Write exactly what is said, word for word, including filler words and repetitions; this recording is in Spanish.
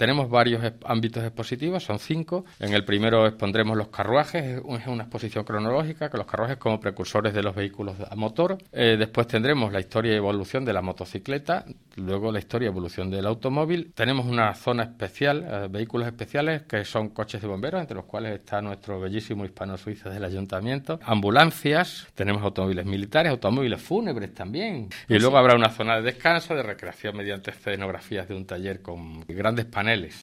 tenemos varios exp- ámbitos expositivos, son cinco. En el primero expondremos los carruajes, es un- es una exposición cronológica, con los carruajes como precursores de los vehículos a motor. Eh, después tendremos la historia y evolución de la motocicleta, luego la historia y evolución del automóvil. Tenemos una zona especial, eh, vehículos especiales, que son coches de bomberos, entre los cuales está nuestro bellísimo hispano-suizo del ayuntamiento, ambulancias, tenemos automóviles militares, automóviles fúnebres también. Y luego habrá una zona de descanso, de recreación mediante escenografías de un taller con grandes paneles